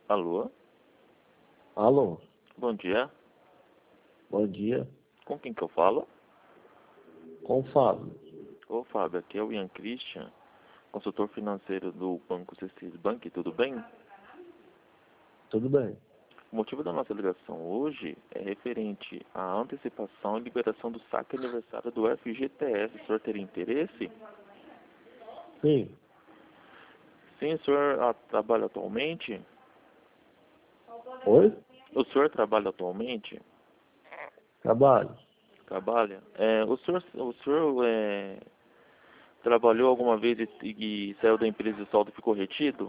Alô? Alô, Bom dia. bom dia. Com quem que eu falo? Com o Fábio. Ô, Fábio, aqui é o Ian Christian, consultor financeiro do Banco C6 Bank, tudo bem? Tudo bem? O motivo da nossa ligação hoje é referente à antecipação e liberação do saque aniversário do FGTS. O senhor teria interesse? Sim. Sim, o senhor trabalha atualmente? Oi? O senhor trabalha atualmente? Trabalho? Trabalha? Trabalhou alguma vez e saiu da empresa e o saldo ficou retido?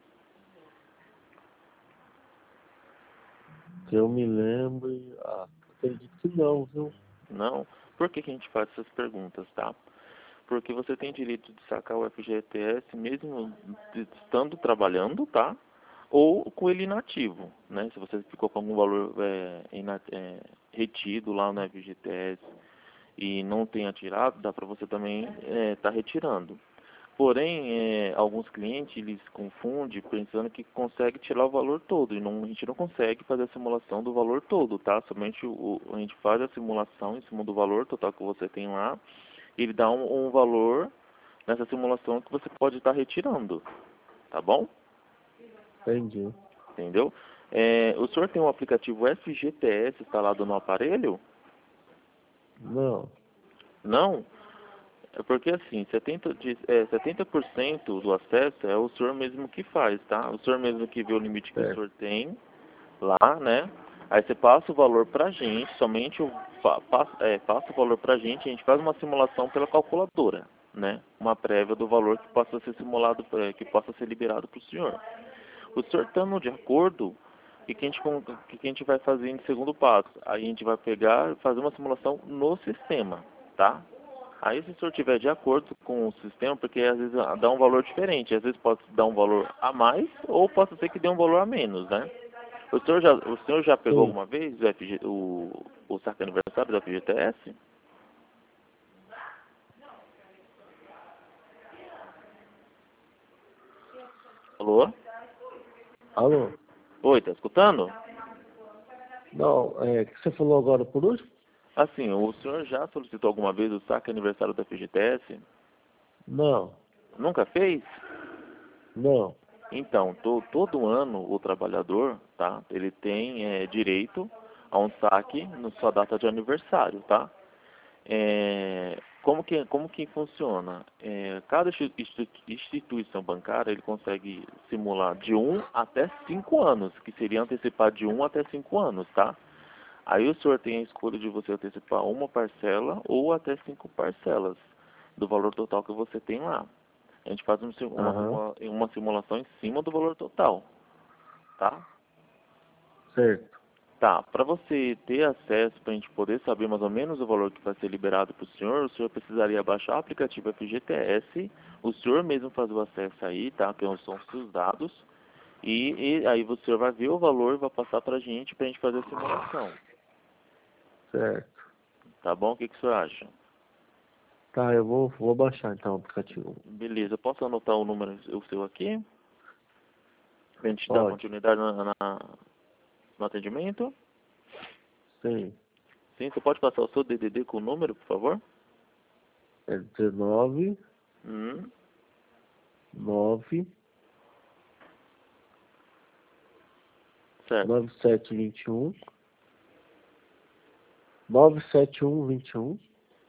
Que eu me lembre. Acredito que não, viu? Não? Por que que a gente faz essas perguntas, tá? Porque você tem direito de sacar o FGTS mesmo estando trabalhando, tá? Ou com ele inativo, né? Se você ficou com algum valor retido lá no FGTS e não tenha tirado, dá para você também tá retirando. Porém, alguns clientes eles confundem pensando que consegue tirar o valor todo e não, a gente não consegue fazer a simulação do valor todo, tá? Somente a gente faz a simulação em cima do valor total que você tem lá. Ele dá um valor nessa simulação que você pode estar retirando, tá bom? Entendi. Entendeu? O senhor tem um aplicativo FGTS instalado no aparelho? Não. Não? É porque assim, 70% do acesso é o senhor mesmo que faz, tá? O senhor mesmo que vê o limite que o Certo. senhor tem lá, né? Aí você passa o valor pra gente, somente passa o valor pra gente, a gente faz uma simulação pela calculadora, né? Uma prévia do valor que possa ser simulado, que possa ser liberado para o senhor. O senhor estando de acordo, o que a gente vai fazer em segundo passo? Aí a gente vai pegar e fazer uma simulação no sistema, tá? Aí se o senhor estiver de acordo com o sistema, porque às vezes dá um valor diferente, às vezes pode dar um valor a mais, ou pode ser que dê um valor a menos, né? O senhor já pegou Sim. alguma vez o saque aniversário da FGTS? Alô? Alô? Oi, tá escutando? Não, que você falou agora por último? Assim, o senhor já solicitou alguma vez o saque aniversário da FGTS? Não. Nunca fez? Não. Então, todo ano o trabalhador, tá? Ele tem direito a um saque na sua data de aniversário, tá? Como que funciona? Cada instituição bancária ele consegue simular de 1 até 5 anos, que seria antecipar de 1 até 5 anos, tá? Aí o senhor tem a escolha de você antecipar uma parcela ou até 5 parcelas do valor total que você tem lá. A gente faz Aham. uma simulação em cima do valor total, tá? Certo. Tá, para você ter acesso, para a gente poder saber mais ou menos o valor que vai ser liberado para o senhor precisaria baixar o aplicativo FGTS, o senhor mesmo fazer o acesso aí, tá? Que são os seus dados, e aí o senhor vai ver o valor e vai passar para a gente fazer a simulação, Certo. tá bom? O que que o senhor acha? Tá, eu vou baixar então o aplicativo. Beleza, eu posso anotar o número o seu aqui, para a gente dar Pode. continuidade no atendimento? Sim. Sim, você pode passar o seu DDD com o número, por favor? É 19 Hum, 9 certo. 9721 97121.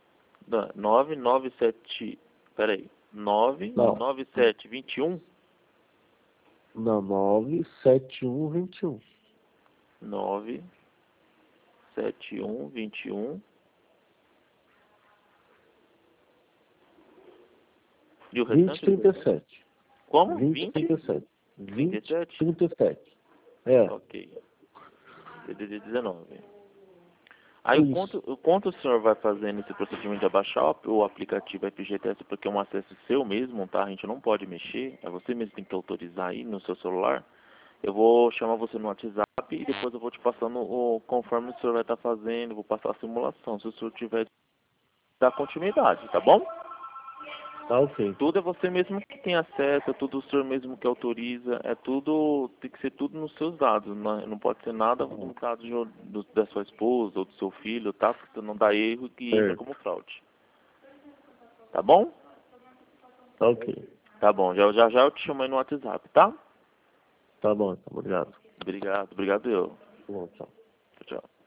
997, peraí, Não. 99721 Não, 97121. 97121 e o restante do DDD? 2037. Como? 20? 2037. 37? 2037. É. Ok. DDD 19. Aí Isso. o quanto o senhor vai fazendo esse procedimento de abaixar o aplicativo FGTS, porque é um acesso seu mesmo, tá? A gente não pode mexer, é você mesmo que tem que autorizar aí no seu celular. Eu vou chamar você no WhatsApp e depois eu vou te passando conforme o senhor vai estar fazendo, vou passar a simulação. Se o senhor tiver, dá continuidade, tá bom? Tá ok. Tudo é você mesmo que tem acesso, é tudo o senhor mesmo que autoriza, é tudo, tem que ser tudo nos seus dados, não pode ser nada nos dados da sua esposa ou do seu filho, tá? Porque não dá erro que entra Certo. como fraude. Tá bom? Tá ok. Tá bom, já eu te chamo aí no WhatsApp, tá? Tá bom, obrigado. Obrigado eu. Tá bom, tchau. Tchau, tchau.